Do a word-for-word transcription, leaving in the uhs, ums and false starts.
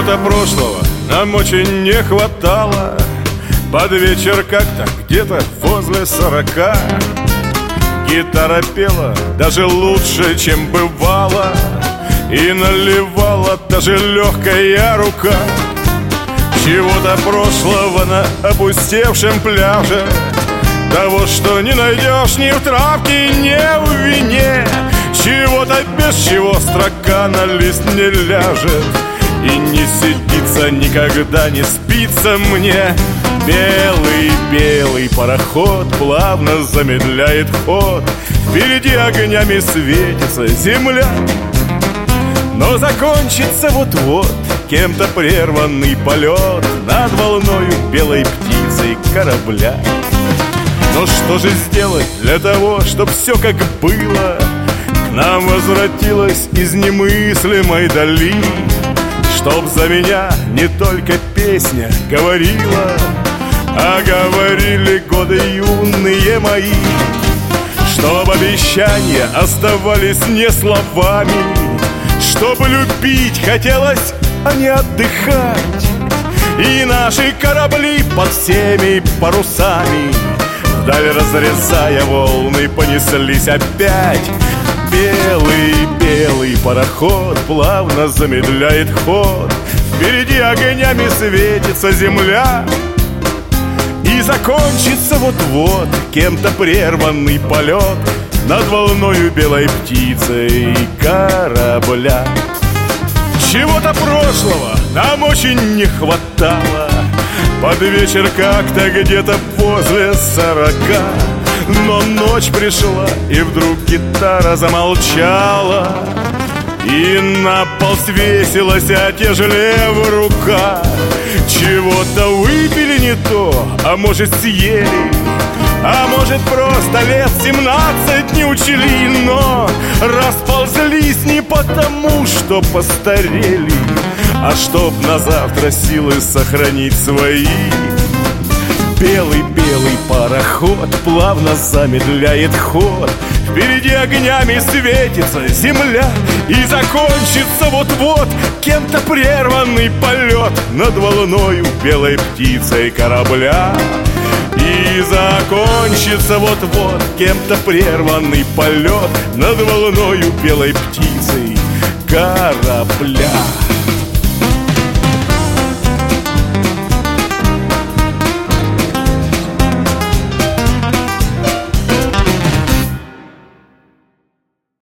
Чего-то прошлого нам очень не хватало. Под вечер как-то где-то возле сорока гитара пела даже лучше, чем бывало, и наливала даже легкая рука. Чего-то прошлого на опустевшем пляже, того, что не найдешь ни в травке, ни в вине. Чего-то, без чего строка на лист не ляжет, и не сидится, никогда не спится мне. Белый-белый пароход плавно замедляет ход, впереди огнями светится земля. Но закончится вот-вот кем-то прерванный полет над волною белой птицей корабля. Но что же сделать для того, чтоб все как было к нам возвратилось из немыслимой дали? Чтоб за меня не только песня говорила, а говорили годы юные мои. Чтоб обещания оставались не словами, чтобы любить хотелось, а не отдыхать. И наши корабли под всеми парусами вдаль разрезая волны понеслись опять. Белый-белый пароход плавно замедляет ход, впереди огнями светится земля. И закончится вот-вот кем-то прерванный полет над волною белой птицей корабля. Чего-то прошлого нам очень не хватало. Под вечер как-то где-то возле сорока. Но ночь пришла, и вдруг гитара замолчала, и на пол свесилась, отяжелев рука. Чего-то выпили не то, а может съели, а может просто лет семнадцать не учили, но расползлись не потому, что постарели, а чтоб на завтра силы сохранить свои. Белый-белый пароход плавно замедляет ход, впереди огнями светится земля. И закончится вот-вот кем-то прерванный полет над волною белой птицей корабля. И закончится вот-вот кем-то прерванный полет над волною белой птицей корабля.